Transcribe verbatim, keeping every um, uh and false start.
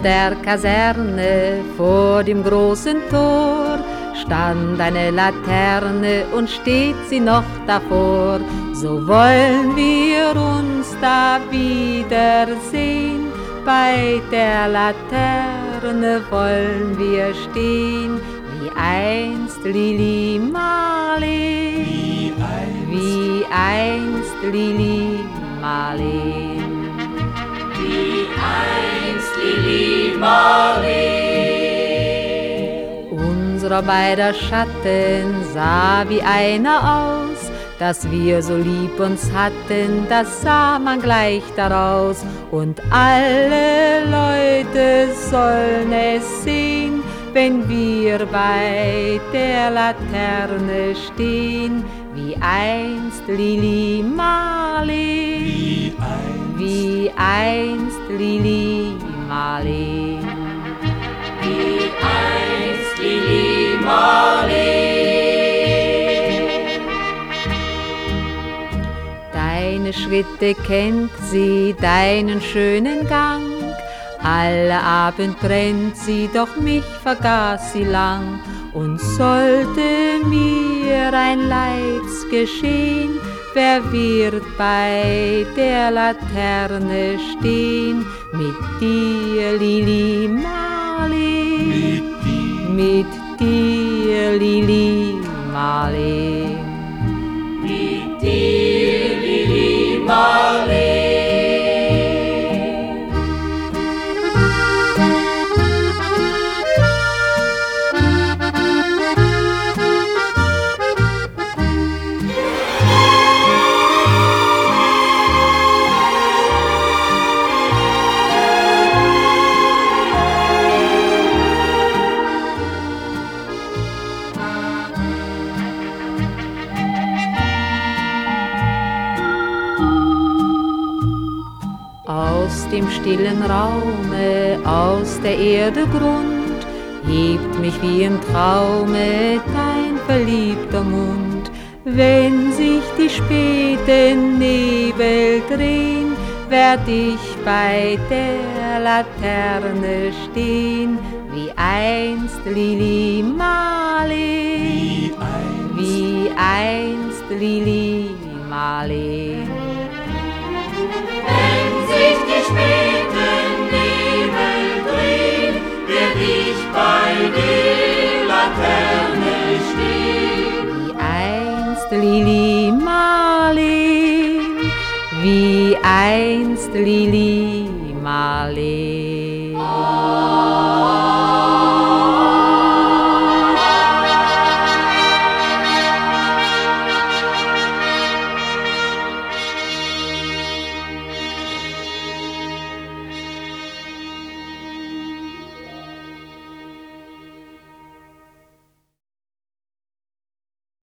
der Kaserne vor dem großen Tor stand eine Laterne und steht sie noch davor. So wollen wir uns da wiedersehen, bei der Laterne wollen wir stehen, wie einst Lili Marleen, wie einst, wie einst Lili Marleen, wie einst Lili Marleen. Unserer beider Schatten sah wie einer aus, dass wir so lieb uns hatten, das sah man gleich daraus. Und alle Leute sollen es sehen, wenn wir bei der Laterne stehen, wie einst Lili Marleen, Wie einst, wie einst Lili Marleen. wie einst Lili Marleen. Deine Schritte kennt sie, deinen schönen Gang. Alle Abend brennt sie, doch mich vergaß sie lang. Und sollte mir ein Leids geschehen, wer wird bei der Laterne stehen? Mit dir, Lili Marleen, Mit mit dir, dir, Lili Marleen. mit dir, Lili Marleen. Aus dem stillen Raume, aus der Erde Grund, hebt mich wie im Traume dein verliebter Mund. Wenn sich die späten Nebel drehen, werd ich bei der Laterne stehen, wie einst Lili Marleen, Wie einst, wie einst Lili Marleen. wenn sich die späten Nebel drehen, werd ich bei der Laterne stehen. Wie einst Lili Marleen, wie einst Lili Marleen.